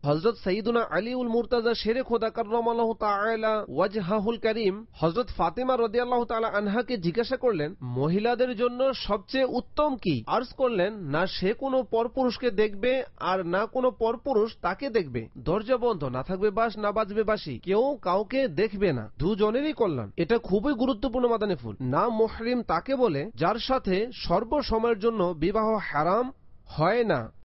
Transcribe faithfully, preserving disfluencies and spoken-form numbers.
হযরত সাইয়্যিদুনা আলীউল মুরতাজা শেরে খোদা কাররামাল্লাহু তাআলা ওয়াজহাহুল কারীম হযরত ফাতেমা রাদিয়াল্লাহু তাআলা আনহাকে জিজ্ঞাসা করলেন, মহিলাদের জন্য সবচেয়ে উত্তম কি? আরজ করলেন, না সে কোনো পরপুরুষকে দেখবে আর না কোনো পরপুরুষ তাকে দেখবে। দরজা বন্ধ, না থাকবে বাঁশ না বাজবে বাঁশি, কেউ কাউকে দেখবে না, দুজনেরই কল্যাণ। এটা খুবই গুরুত্বপূর্ণ মাদানী ফুল। না মুহরিম তাকে বলে যার সাথে সর্বসময়ের জন্য বিবাহ হারাম হয় না।